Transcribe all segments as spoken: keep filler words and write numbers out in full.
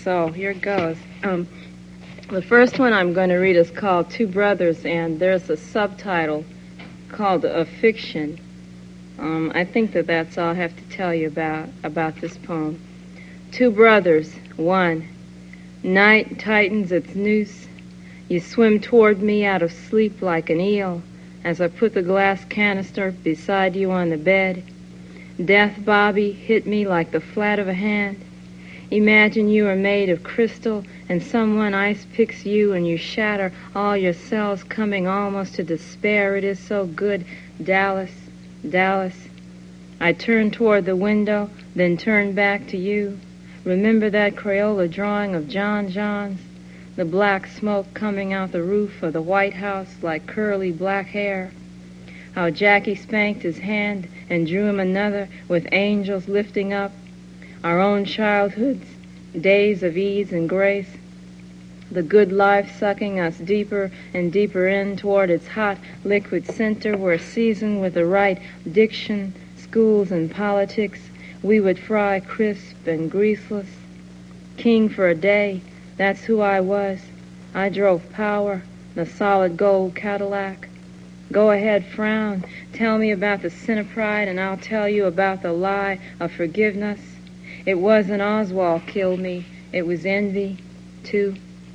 so here goes. Um, the first one I'm going to read is called Two Brothers, and there's a subtitle called A Fiction. Um, I think that that's all I have to tell you about, about this poem. Two brothers, one. Night tightens its noose. You swim toward me out of sleep like an eel as I put the glass canister beside you on the bed. Death, Bobby, hit me like the flat of a hand. Imagine you are made of crystal and someone ice picks you and you shatter all your cells, coming almost to despair. It is so good. Dallas, Dallas. I turn toward the window, then turn back to you. Remember that Crayola drawing of John John's? The black smoke coming out the roof of the White House like curly black hair. How Jackie spanked his hand and drew him another with angels lifting up. Our own childhoods, days of ease and grace. The good life sucking us deeper and deeper in toward its hot liquid center where, seasoned with the right diction, schools and politics, we would fry crisp and greaseless. King for a day, that's who I was. I drove power, the solid gold Cadillac. Go ahead, frown. Tell me about the sin of pride, and I'll tell you about the lie of forgiveness. It wasn't Oswald killed me. It was envy, too.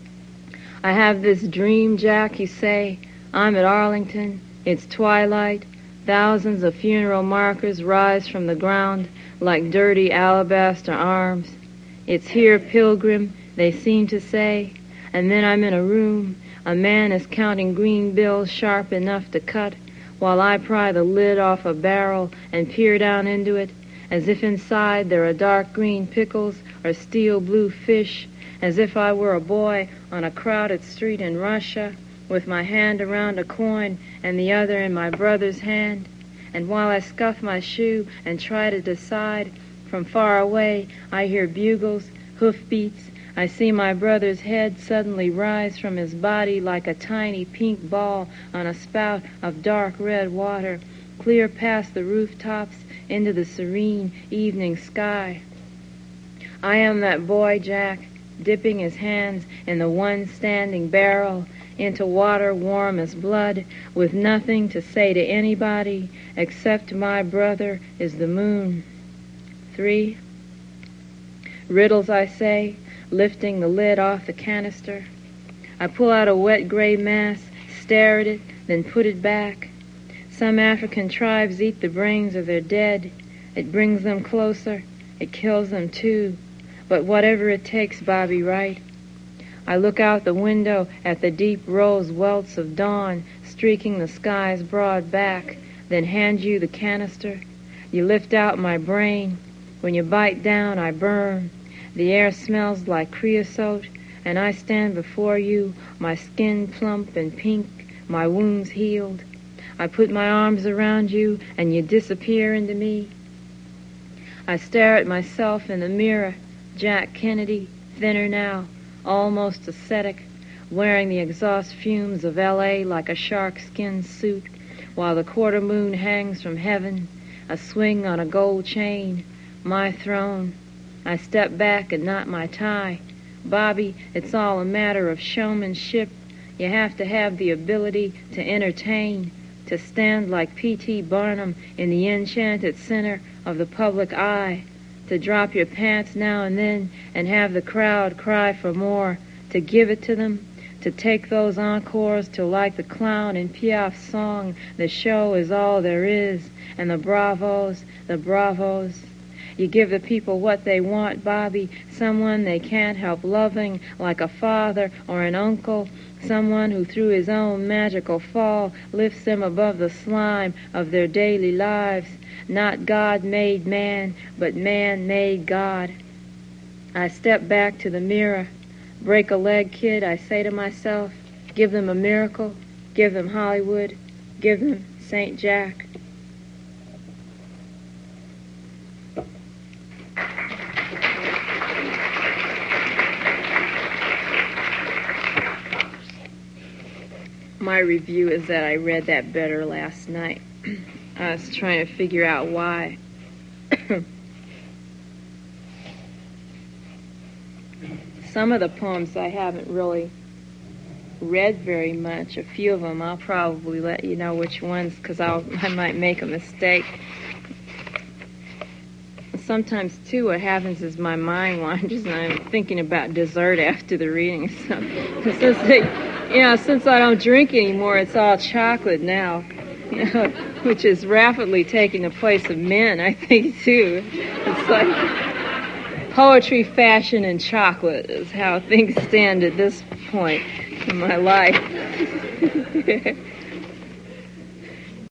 I have this dream, Jack, you say. I'm at Arlington. It's twilight. Thousands of funeral markers rise from the ground like dirty alabaster arms. It's here, pilgrim, they seem to say. And then I'm in a room. A man is counting green bills sharp enough to cut, while I pry the lid off a barrel and peer down into it, as if inside there are dark green pickles or steel blue fish, as if I were a boy on a crowded street in Russia, with my hand around a coin and the other in my brother's hand. And while I scuff my shoe and try to decide, from far away I hear bugles, hoofbeats. I see my brother's head suddenly rise from his body like a tiny pink ball on a spout of dark red water, clear past the rooftops into the serene evening sky. I am that boy, Jack, dipping his hands in the one standing barrel into water warm as blood, with nothing to say to anybody except my brother is the moon. Three. Riddles, I say, lifting the lid off the canister. I pull out a wet gray mass, stare at it, then put it back. Some African tribes eat the brains of their dead. It brings them closer. It kills them too. But whatever it takes, Bobby, right? I look out the window at the deep rose welts of dawn streaking the sky's broad back, then hand you the canister. You lift out my brain. When you bite down, I burn. The air smells like creosote, and I stand before you, my skin plump and pink, my wounds healed. I put my arms around you, and you disappear into me. I stare at myself in the mirror, Jack Kennedy, thinner now, almost ascetic, wearing the exhaust fumes of L A like a shark-skin suit, while the quarter moon hangs from heaven, a swing on a gold chain, my throne. I step back and knot my tie. Bobby, it's all a matter of showmanship. You have to have the ability to entertain, to stand like P T Barnum in the enchanted center of the public eye, to drop your pants now and then and have the crowd cry for more, to give it to them, to take those encores till, like the clown in Piaf's song, the show is all there is, and the bravos, the bravos. You give the people what they want, Bobby, someone they can't help loving, like a father or an uncle, someone who through his own magical fall lifts them above the slime of their daily lives. Not God made man, but man made God. I step back to the mirror. Break a leg, kid, I say to myself. Give them a miracle. Give them Hollywood. Give them Saint Jack. My review is that I read that better last night. I was trying to figure out why. some of the poems I haven't really read very much. A few of them I'll probably let you know which ones, because I'll I might make a mistake. Sometimes too, what happens is my mind wanders, and I'm thinking about dessert after the reading. So, since they, you know, since I don't drink anymore, it's all chocolate now, you know, which is rapidly taking the place of men, I think too. It's like poetry, fashion, and chocolate is how things stand at this point in my life.